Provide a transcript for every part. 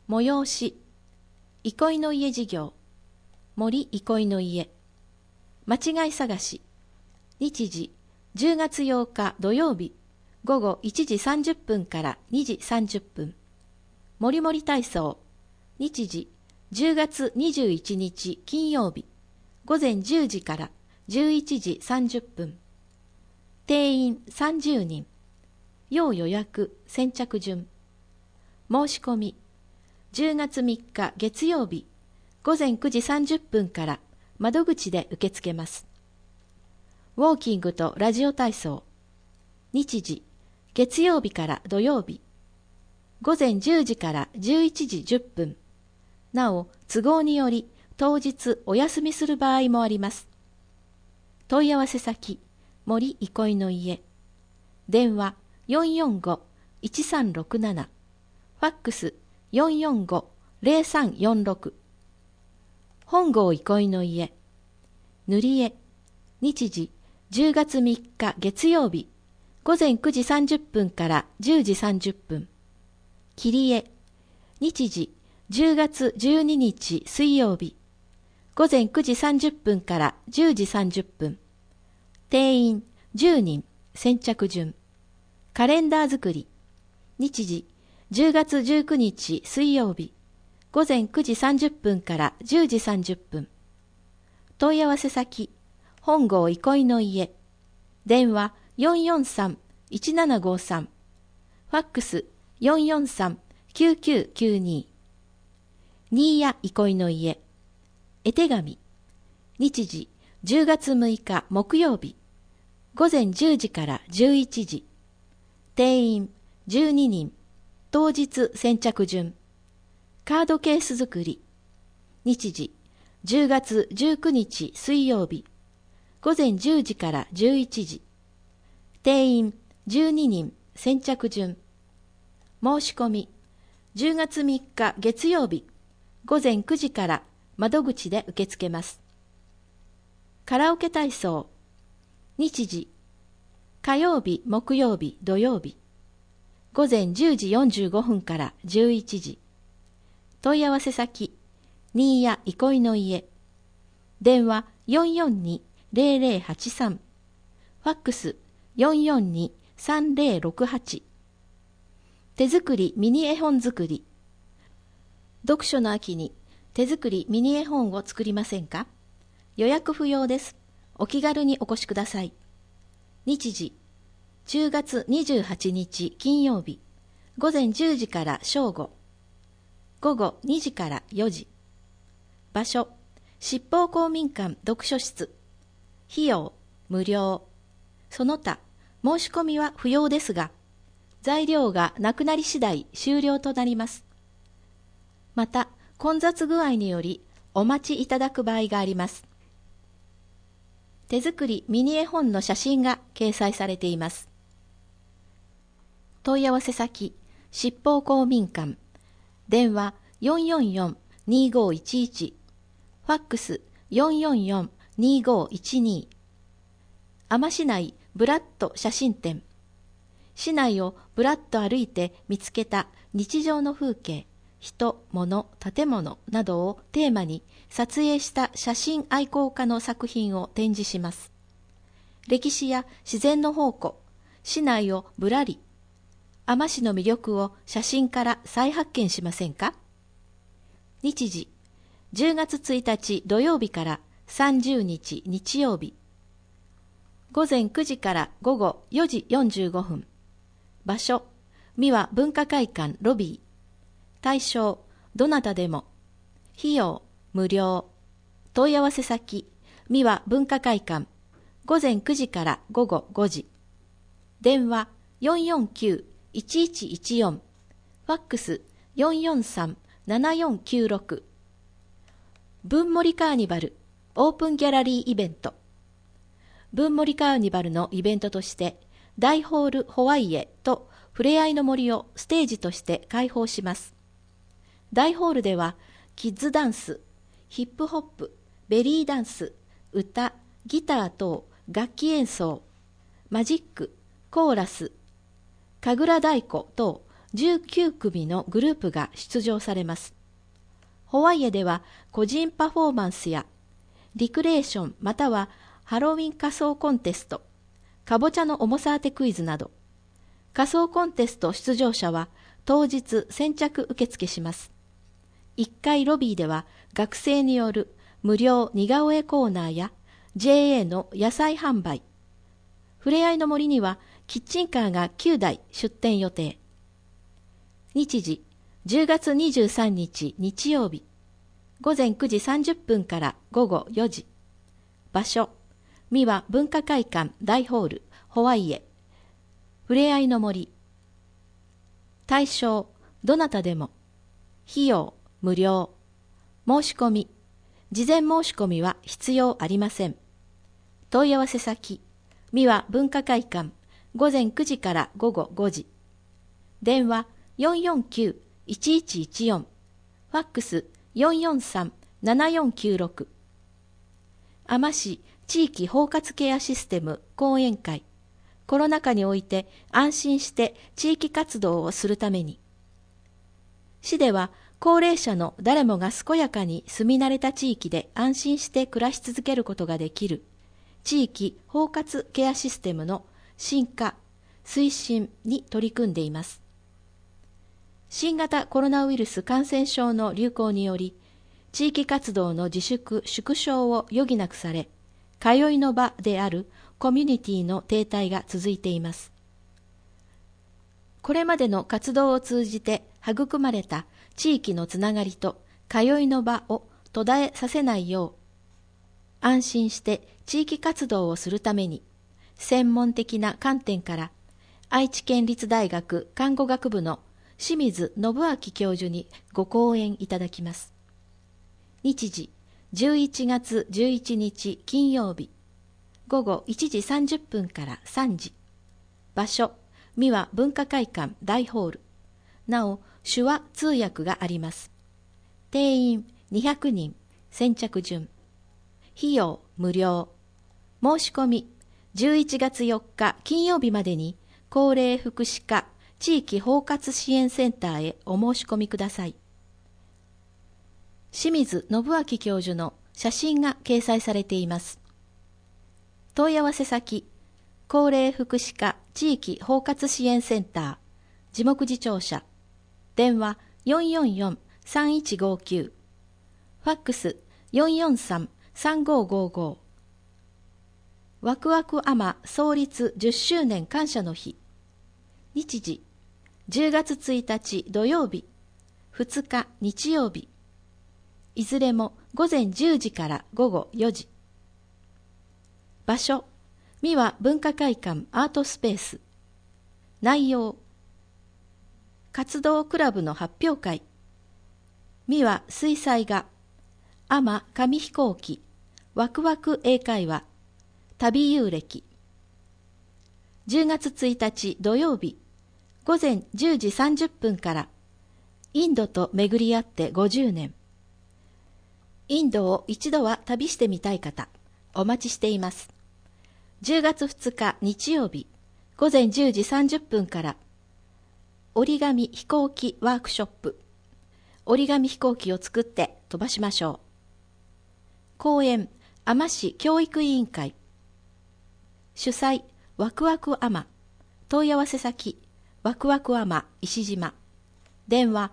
催し、憩いの家事業、森憩いの家、間違い探し、日時、10月8日土曜日、午後1時30分から2時30分。もりもり体操、日時、10月21日金曜日、午前10時から11時30分。定員30人。要予約、先着順。申し込み、10月3日月曜日、午前9時30分から窓口で受け付けます。ウォーキングとラジオ体操、日時、月曜日から土曜日、午前10時から11時10分。なお、都合により当日お休みする場合もあります。問い合わせ先、森憩いの家。電話445-1367。ファックス445-0346。本郷憩いの家。塗り絵。日時10月3日月曜日。午前9時30分から10時30分。切り絵。日時10月12日水曜日。午前9時30分から10時30分。定員10人、先着順。カレンダー作り。日時10月19日水曜日。午前9時30分から10時30分。問い合わせ先、本郷憩いの家。電話443-1753。ファックス443-9992。新谷憩いの家。絵手紙。日時10月6日木曜日。午前10時から11時。定員12人。当日先着順。カードケース作り。日時10月19日水曜日。午前10時から11時。定員12人、先着順。申し込み。10月3日月曜日。午前9時から窓口で受け付けます。カラオケ体操。日時。火曜日、木曜日、土曜日。午前10時45分から11時。問い合わせ先、新谷憩いの家。電話442-0083。ファックス442-3068。手作りミニ絵本作り。読書の秋に手作りミニ絵本を作りませんか？予約不要です。お気軽にお越しください。日時、10月28日金曜日、午前10時から正午。午後2時から4時。場所、七宝公民館読書室。費用、無料。その他、申し込みは不要ですが、材料がなくなり次第終了となります。また、混雑具合によりお待ちいただく場合があります。手作りミニ絵本の写真が掲載されています。問い合わせ先、七宝公民館。電話444-2511。ファックス444-2512。あま市内ブラッド写真展。市内をブラッド歩いて見つけた日常の風景、人、物、建物などをテーマに撮影した写真愛好家の作品を展示します。歴史や自然の宝庫、市内をぶらり、あま市の魅力を写真から再発見しませんか？日時、10月1日土曜日から30日日曜日。午前9時から午後4時45分。場所、三輪文化会館ロビー。対象、どなたでも。費用、無料。問い合わせ先、三輪文化会館。午前9時から午後5時。電話449-1114。ファックス443-7496。文森カーニバルオープンギャラリーイベント。文森カーニバルのイベントとして、大ホールホワイエとふれあいの森をステージとして開放します。大ホールでは、キッズダンス、ヒップホップ、ベリーダンス、歌、ギター等、楽器演奏、マジック、コーラス、神楽太鼓等、 19組のグループが出場されます。ホワイエでは個人パフォーマンスやリクレーションまたはハロウィン仮装コンテスト、かぼちゃの重さ当てクイズなど、仮装コンテスト出場者は当日先着受付します。1階ロビーでは学生による無料似顔絵コーナーや JA の野菜販売、ふれあいの森にはキッチンカーが9台出店予定。日時、10月23日日曜日、午前9時30分から午後4時。場所、三輪文化会館大ホール、ホワイエ。ふれあいの森。対象、どなたでも。費用、無料。申し込み、事前申し込みは必要ありません。問い合わせ先、三輪文化会館、午前9時から午後5時。電話449-1114、ファックス443-7496。海士市地域包括ケアシステム講演会。コロナ禍において安心して地域活動をするために。市では高齢者の誰もが健やかに住み慣れた地域で安心して暮らし続けることができる地域包括ケアシステムの深化、推進に取り組んでいます。新型コロナウイルス感染症の流行により、地域活動の自粛・縮小を余儀なくされ、通いの場であるコミュニティの停滞が続いています。これまでの活動を通じて育まれた地域のつながりと通いの場を途絶えさせないよう、安心して地域活動をするために、専門的な観点から愛知県立大学看護学部の清水信明教授にご講演いただきます。日時、11月11日金曜日、午後1時30分から3時。場所、三輪文化会館大ホール。なお、手話通訳があります。定員200人、先着順。費用無料。申し込み、11月4日金曜日までに、高齢福祉課地域包括支援センターへお申し込みください。清水信明教授の写真が掲載されています。問い合わせ先、高齢福祉課地域包括支援センター、地目次庁舎、電話444-3159、ファックス443-3555。ワクワクアマ創立10周年感謝の日。日時、10月1日土曜日、2日日曜日。いずれも午前10時から午後4時。場所、三輪文化会館アートスペース。内容、活動クラブの発表会。三輪水彩画、海女紙飛行機、ワクワク英会話、旅遊歴。10月1日土曜日、午前10時30分から、インドと巡り合って50年。インドを一度は旅してみたい方、お待ちしています。10月2日日曜日、午前10時30分から、折り紙飛行機ワークショップ。折り紙飛行機を作って飛ばしましょう。講演、海士市教育委員会。主催、ワクワクアマ。問い合わせ先、ワクワクアマ石島。電話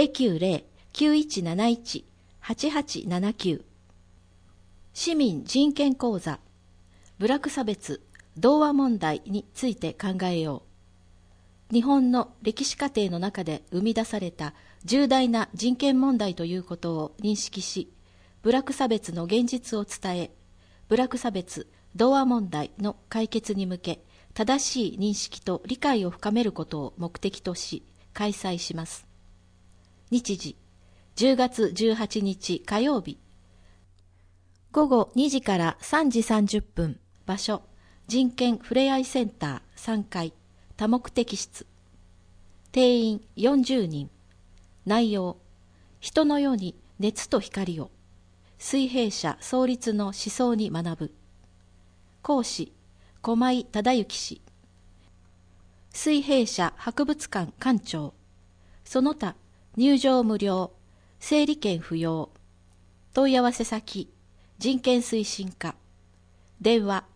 090-9171-8879。市民人権講座、部落差別、童話問題について考えよう。日本の歴史過程の中で生み出された重大な人権問題ということを認識し、部落差別の現実を伝え、部落差別、童話問題の解決に向け、正しい認識と理解を深めることを目的とし、開催します。日時、10月18日火曜日。午後2時から3時30分。場所、人権ふれあいセンター3階、多目的室。定員40人。内容、人の世に熱と光を。水平社創立の思想に学ぶ。講師、駒井忠之氏。水平社博物館館長、 その他入場無料、整理券不要。問い合わせ先、人権推進課。電話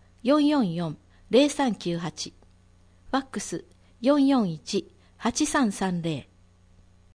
444-0398。ファックス441-8330。